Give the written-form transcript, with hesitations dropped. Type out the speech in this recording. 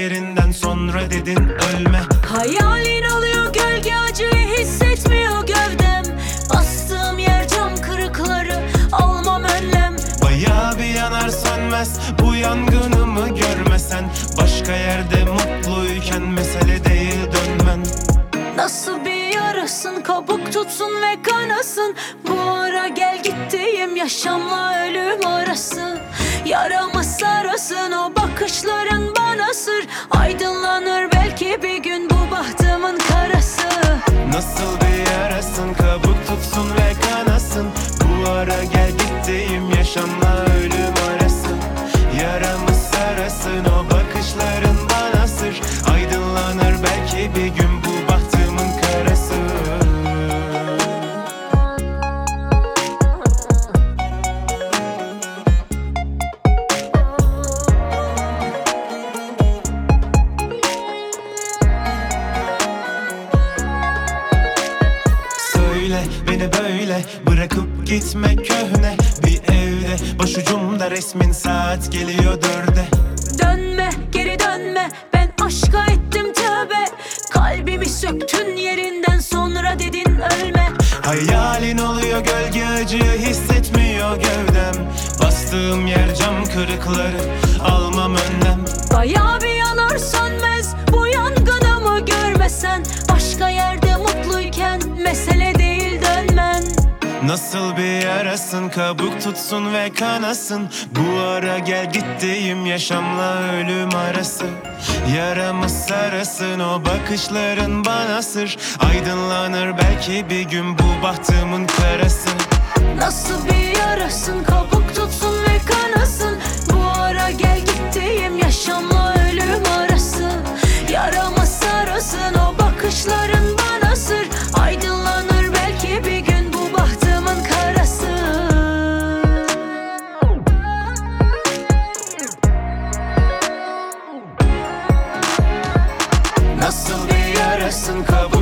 yerinden sonra dedin ölme. Hayalin oluyor gölge, acıyı hissetmiyor gövdem. Bastığım yer cam kırıkları, almam önlem. Bayağı bir yanar sönmez bu yangınımı görmesen. Başka yerde mutluyken mesele değil dönmen. Nasıl bir yarasın, kabuk tutsun ve kanasın. Bu ara gel gittiğim yaşamla ölüm arası. Yaramı sarasın o bakışların bana sır. Aydınlanır belki bir gün bu bahtımın karası. Nasıl bir yarasın, kabuk tutsun ve kanasın. Bu ara gel gittiğim yaşamla ölüm arası. Yaramı sarasın o bakışların bana sır. Aydınlanır belki bir gün bu bahtımın karası. Söyle beni böyle bırakıp gitme köhne bir evde. Başucumda resmin, saat geliyor 4'e. Dönme, geri dönme, ben aşka ettim tövbe. Kalbimi söktün yerinden sonra dedin ölme. Hayalin oluyor gölge, acıyı hissetmiyor gövdem. Bastığım yer cam kırıkları, almam önlem. Bayağı bir yanar sönmez bu yangınımı görmesen. Başka yerde mutluyken mesele değil dönmen. Nasıl bir yarasın, kabuk tutsun ve kanasın. Bu ara gel gittiğim yaşamla ölüm arası. Yaramı sarasın o bakışların bana sır. Aydınlanır belki bir gün bu bahtımın karası. Nasıl bir yarasın, kabuk tutsun ve kanasın. Bu ara gel gittiğim yaşamla ölüm arası. Yaramı sarasın o bakışların bana sır. Aydınlanır belki bir gün bu bahtımın karası. Nasıl bir yarasın, kabuk